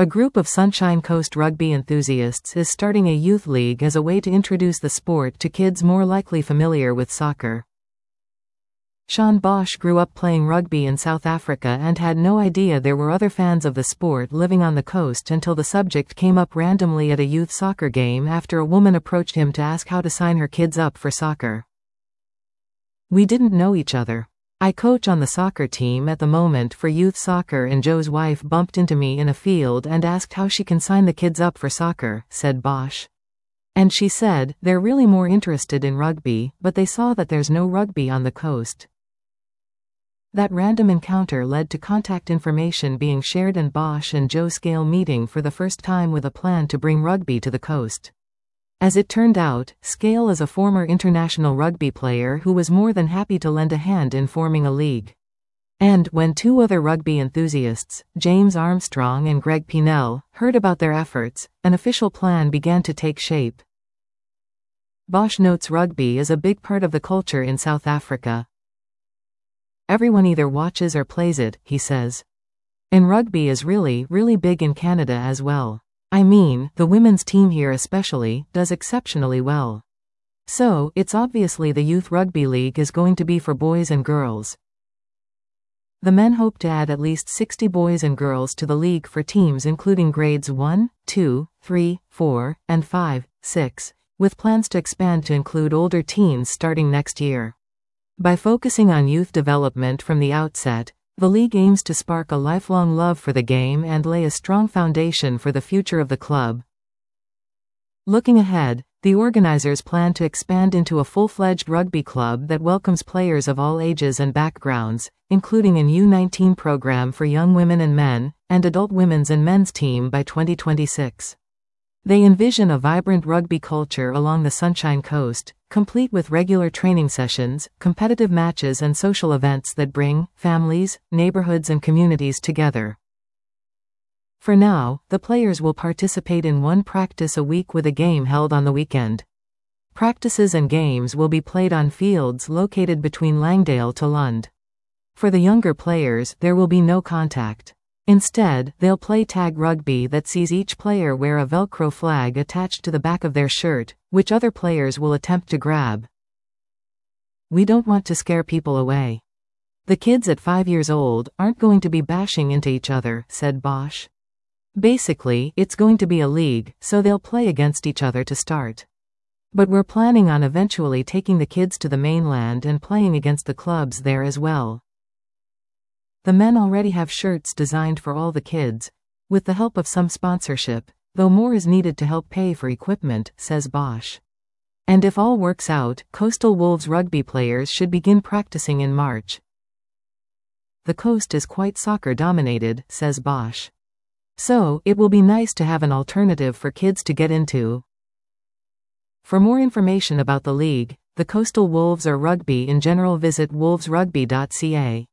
A group of Sunshine Coast rugby enthusiasts is starting a youth league as a way to introduce the sport to kids more likely familiar with soccer. Sean Bosch grew up playing rugby in South Africa and had no idea there were other fans of the sport living on the coast until the subject came up randomly at a youth soccer game after a woman approached him to ask how to sign her kids up for soccer. "We didn't know each other. I coach on the soccer team at the moment for youth soccer, and Joe's wife bumped into me in a field and asked how she can sign the kids up for soccer," said Bosch. "And she said, they're really more interested in rugby, but they saw that there's no rugby on the coast." That random encounter led to contact information being shared and Bosch and Joe Scale meeting for the first time with a plan to bring rugby to the coast. As it turned out, Scale is a former international rugby player who was more than happy to lend a hand in forming a league. And when two other rugby enthusiasts, James Armstrong and Greg Pinell, heard about their efforts, an official plan began to take shape. Bosch notes rugby is a big part of the culture in South Africa. "Everyone either watches or plays it," he says. "And rugby is really, really big in Canada as well. I mean, the women's team here especially, does exceptionally well. So, it's obviously the Youth Rugby League is going to be for boys and girls." The men hope to add at least 60 boys and girls to the league for teams including grades 1, 2, 3, 4, and 5, 6, with plans to expand to include older teens starting next year. By focusing on youth development from the outset, the league aims to spark a lifelong love for the game and lay a strong foundation for the future of the club. Looking ahead, the organizers plan to expand into a full-fledged rugby club that welcomes players of all ages and backgrounds, including an U19 program for young women and men, and adult women's and men's team by 2026. They envision a vibrant rugby culture along the Sunshine Coast, complete with regular training sessions, competitive matches and social events that bring families, neighborhoods and communities together. For now, the players will participate in one practice a week with a game held on the weekend. Practices and games will be played on fields located between Langdale to Lund. For the younger players, there will be no contact. Instead, they'll play tag rugby that sees each player wear a Velcro flag attached to the back of their shirt, which other players will attempt to grab. "We don't want to scare people away. The kids at 5 years old aren't going to be bashing into each other," said Bosch. "Basically, it's going to be a league, so they'll play against each other to start. But we're planning on eventually taking the kids to the mainland and playing against the clubs there as well." The men already have shirts designed for all the kids, with the help of some sponsorship, though more is needed to help pay for equipment, says Bosch. And if all works out, Coastal Wolves rugby players should begin practicing in March. "The coast is quite soccer-dominated," says Bosch. "So, it will be nice to have an alternative for kids to get into." For more information about the league, the Coastal Wolves or rugby in general, visit wolvesrugby.ca.